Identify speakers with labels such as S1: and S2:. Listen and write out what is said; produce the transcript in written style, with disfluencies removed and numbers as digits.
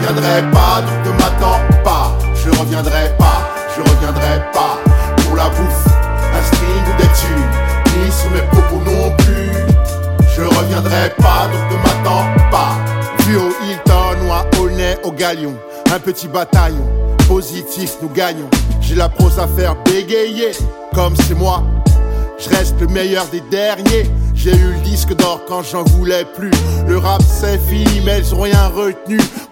S1: reviendrai pas, donc ne m'attends pas. Je reviendrai pas, je reviendrai pas. Pour la bouffe, un string ou des thunes, ni sur mes propos non plus. Je reviendrai pas, donc ne m'attends pas. Vu au Hilton ou à Aulnay au Galion, un petit bataillon, positif nous gagnons. J'ai la prose à faire bégayer, comme c'est moi. Je reste le meilleur des derniers. J'ai eu le disque d'or quand j'en voulais plus. Le rap c'est fini mais ils ont rien retenu.